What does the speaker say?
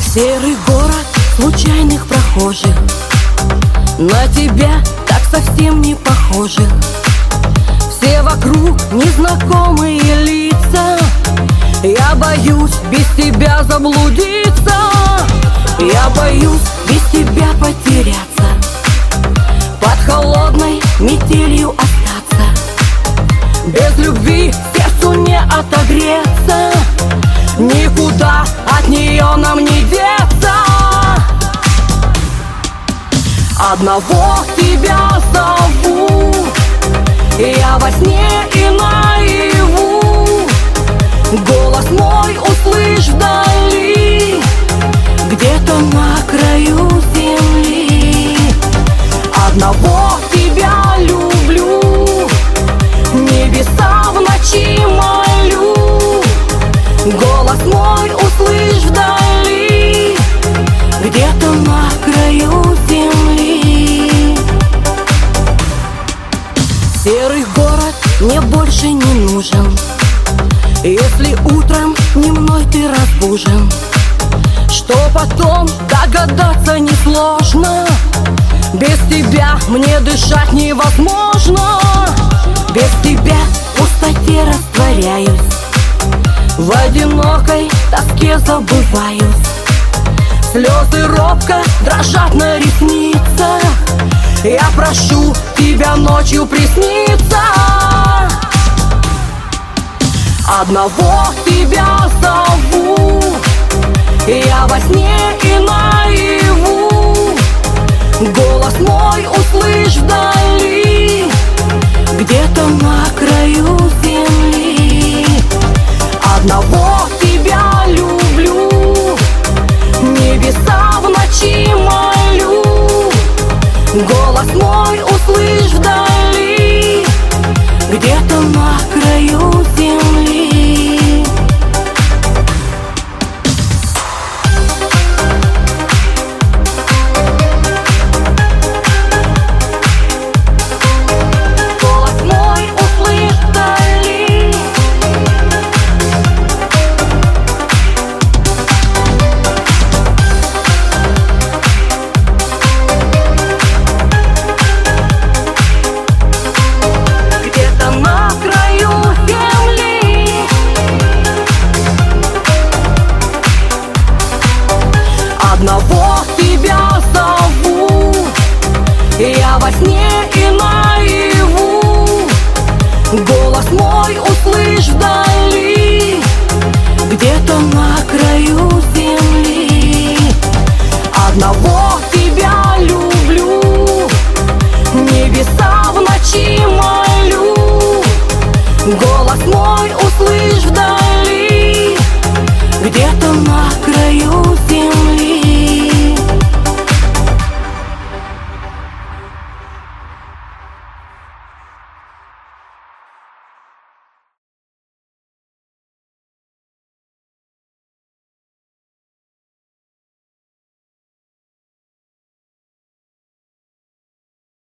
Серый город случайных прохожих, на тебя так совсем не похожих. Все вокруг незнакомые лица, я боюсь без тебя заблудиться. Я боюсь без тебя потеряться, под холодной метелью остаться. Без любви сердцу не отогреться, никуда от нее нам не деться. Одного тебя зову, я во сне и наяву. Голос мой услышь вдали, где-то на краю земли. Одного тебя люблю, небеса в ночи молю. Голос мой услышь вдали, где-то на краю земли. Серый город мне больше не нужен, если утром не мной ты разбужен. Что потом догадаться несложно, без тебя мне дышать невозможно. Без тебя в пустоте растворяюсь, в одинокой тоске забываюсь. Слезы робко дрожат на ресницах, я прошу тебя ночью присниться. Одного тебя зову, я во сне и наяву. Голос мой услышь вдали, где-то на краю земли.